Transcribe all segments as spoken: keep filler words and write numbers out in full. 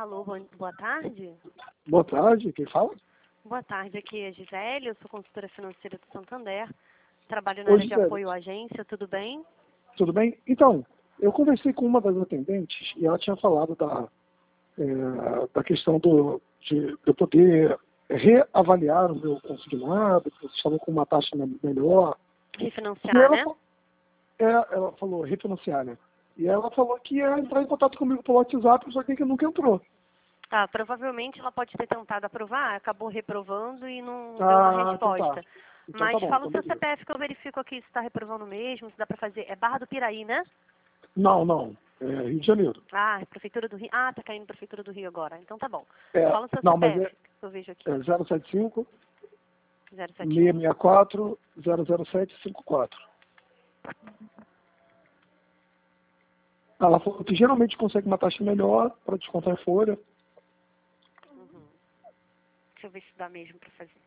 Alô, bom- boa tarde. Boa tarde, quem fala? Boa tarde, aqui é a Gisele, eu sou consultora financeira do Santander. Trabalho na Oi, área de Gisele. apoio à agência, tudo bem? Tudo bem? Então, eu conversei com uma das atendentes e ela tinha falado da, é, da questão do, de, de eu poder reavaliar o meu consignado, que vocês estavam com uma taxa me- melhor. E Refinanciar, ela, né? fa- é, ela falou, refinanciar, né? E ela falou que ia entrar em contato comigo pelo WhatsApp, só que nunca entrou. Ah, provavelmente ela pode ter tentado aprovar, acabou reprovando e não deu uma Ah, então tá. resposta. Então tá Mas bom, fala o então seu beleza. C P F que eu verifico aqui se está reprovando mesmo, se dá para fazer. É Barra do Piraí, né? Não, não. É Rio de Janeiro. Ah, é Prefeitura do Rio. Ah, tá caindo Prefeitura do Rio agora. Então tá bom. É, Fala o seu não, mas é, C P F que eu vejo aqui. é zero sete cinco, zero sete seis um. seis quatro, zero zero sete cinco quatro. Ela falou que geralmente consegue uma taxa melhor para descontar em folha. Uhum. Deixa eu ver se dá mesmo para fazer.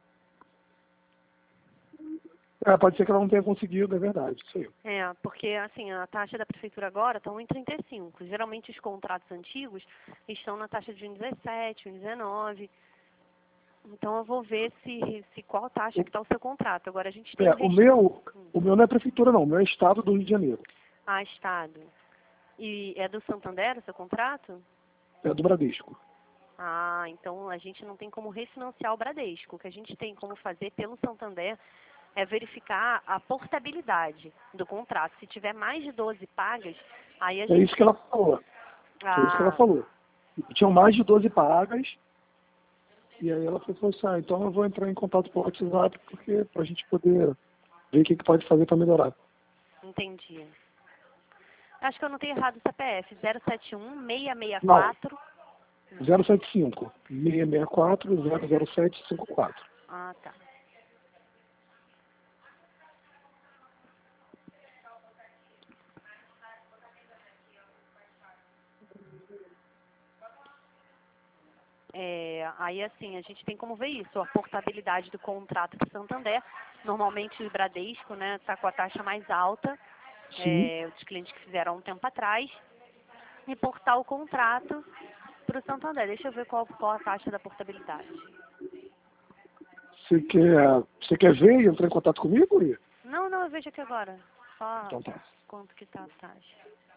É, pode ser que ela não tenha conseguido, é verdade, isso aí. É, porque assim, a taxa da prefeitura agora está um e trinta e cinco. Geralmente os contratos antigos estão na taxa de um e dezessete, um e dezenove. Então eu vou ver se, se qual taxa que está o seu contrato. Agora a gente tem É, um o registro. meu, o meu não é prefeitura não, o meu é estado do Rio de Janeiro. Ah, Estado. E é do Santander o seu contrato? É do Bradesco. Ah, então a gente não tem como refinanciar o Bradesco. O que a gente tem como fazer pelo Santander é verificar a portabilidade do contrato. Se tiver mais de doze pagas, aí a É gente isso que ela falou. É isso que ela Ah, falou. Tinham mais de doze pagas. E aí ela falou assim, ah, então eu vou entrar em contato com o WhatsApp porque para a gente poder ver o que, que pode fazer para melhorar. entendi. Acho que eu não tenho errado o C P F. zero sete um, seis seis Não, quatro. zero sete cinco, seis seis quatro, zero zero sete cinco quatro. Ah, tá. É, aí, assim, a gente tem como ver isso, a portabilidade do contrato do Santander. Normalmente o Bradesco, né, está com a taxa mais alta, Sim. é, os clientes que fizeram há um tempo atrás, e portar o contrato para o Santander. Deixa eu ver qual, qual a taxa da portabilidade. Você quer, você quer ver e entrar em contato comigo, Lia? Não, não, eu vejo aqui agora. Só Então tá. quanto que tá a taxa.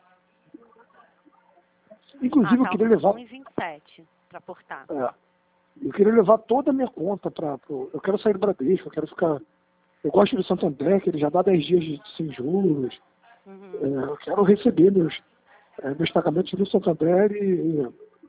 Ah, Inclusive eu tá queria levar, um e vinte e sete para portar. é, eu queria levar toda a minha conta para, eu quero sair do Bradesco, eu quero ficar, eu gosto do Santander, que ele já dá dez dias de, sem juros, Uhum. é, eu quero receber meus, é, meus pagamentos do Santander e,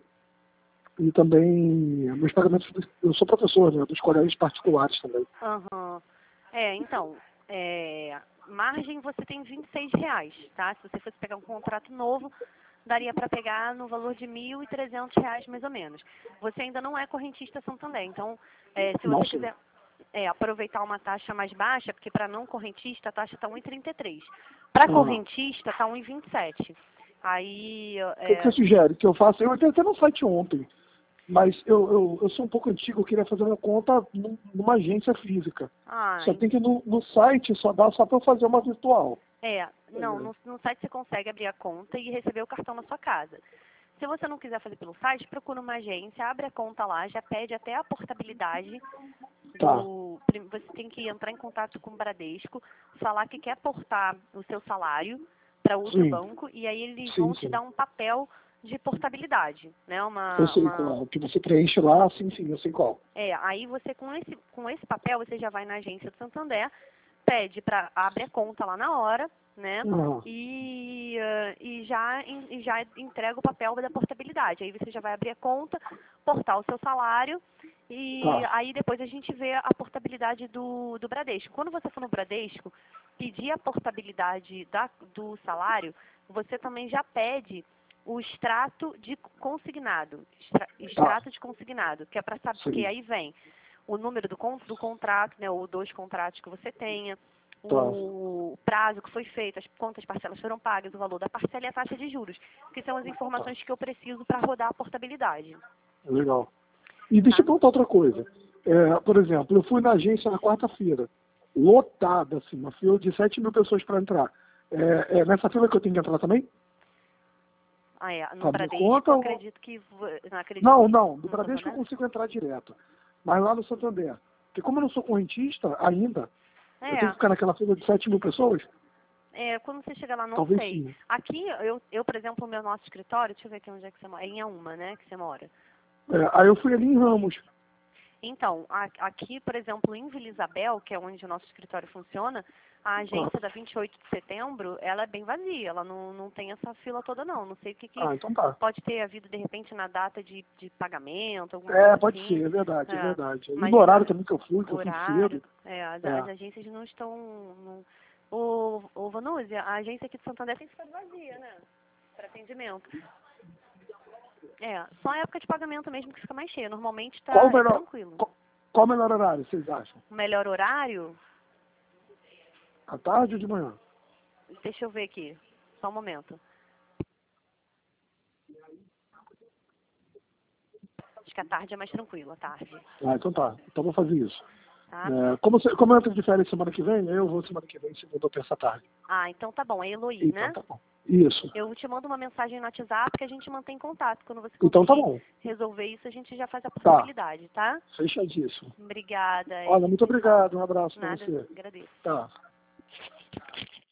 e também meus pagamentos, do, eu sou professor, né, dos colégios particulares também. Aham. É, então, é, margem você tem vinte e seis reais, tá? Se você fosse pegar um contrato novo, daria para pegar no valor de mil e trezentos reais mais ou menos. Você ainda não é correntista Santander, então é, se você Não sei. quiser é, aproveitar uma taxa mais baixa, porque para não correntista a taxa está um e trinta e três. Para Ah, correntista está um e vinte e sete. Aí, o que, que você é, sugere que eu faça? Eu entrei até no site ontem, mas eu, eu, eu sou um pouco antigo, eu queria fazer uma conta num- numa agência física. ah, Só tem que ir no, no site, só dá só para eu fazer uma virtual. É, não, no, no site você consegue abrir a conta e receber o cartão na sua casa. Se você não quiser fazer pelo site, procura uma agência, abre a conta lá, já pede até a portabilidade Tá, do... prim- Você tem que entrar em contato com o Bradesco, falar que quer portar o seu salário para outro sim, banco e aí eles sim, vão te sim. dar um papel de portabilidade, né? Eu Uma, sei uma, qual, que você preenche lá, sim, sim, eu sei qual. é, aí você com esse, com esse papel você já vai na agência do Santander, pede para abre a conta lá na hora, né? Aham, E, eh, e, já, en- e já entrega o papel da portabilidade. Aí você já vai abrir a conta, portar o seu salário e tá, aí depois a gente vê a portabilidade do, do Bradesco. Quando você for no Bradesco, pedir a portabilidade da, do salário, você também já pede o extrato de consignado, extra- tá, extrato de consignado, que é para saber, porque sim, aí vem o número do, con- do contrato, né, ou dois contratos que você tenha, tá, o prazo que foi feito, as, quantas parcelas foram pagas, o valor da parcela e a taxa de juros, que são as tá, informações que eu preciso para rodar a portabilidade, legal. E deixa eu tá? perguntar outra coisa. É, por exemplo, eu fui na agência na quarta-feira, lotada, assim, uma fila de sete mil pessoas para entrar. É, é nessa fila que eu tenho que entrar também? Ah, é. No Abre Bradesco, conta eu ou... acredito que... vo- Não, acredito Não, que não. Do no Bradesco eu Santander? consigo entrar direto. Mas lá no Santander. Porque como eu não sou correntista ainda, eu tenho que É. ficar naquela fila de sete mil pessoas, É, quando você chega lá, não talvez sei. sim. Aqui, eu, eu, por exemplo, o meu nosso escritório, deixa eu ver aqui onde é que você mora. É em Auma, né, que você mora. É, aí eu fui ali em Ramos. Então, a- aqui, por exemplo, em Vila Isabel, que é onde o nosso escritório funciona, a agência da vinte e oito de setembro, ela é bem vazia, ela não, não tem essa fila toda não. Não sei o que, que Ah, então tá. pode ter havido, de repente, na data de, de pagamento, alguma É, coisa pode assim. ser, é verdade, é É, verdade. E mas no horário a- também que eu fui, que eu fui horário, cedo. é, as, as É. agências não estão... Não, o, o Vanúzia, a agência aqui de Santander tem ficado vazia, né? Para atendimento. É, só a época de pagamento mesmo que fica mais cheia. Normalmente Qual o tá, é melhor, tranquilo. qual, qual o melhor horário, vocês acham? O melhor horário, À tarde ou de manhã? deixa eu ver aqui. Só um momento. Acho que a tarde é mais tranquilo, a tarde. Ah, então tá. Então vou fazer isso. Tá? É, como, você, como eu entro de férias semana que vem, eu vou semana que vem, segunda ou terça tarde. Ah, então tá bom. É Eloí, Então né? tá bom. Isso. Eu te mando uma mensagem no WhatsApp que a gente mantém contato. Quando você Então tá conseguir bom. resolver isso, a gente já faz a Tá. possibilidade, tá? Fechadíssimo. Obrigada. A Olha, gente muito se fala. obrigado. Um abraço pra Nada, você. agradeço. Tá.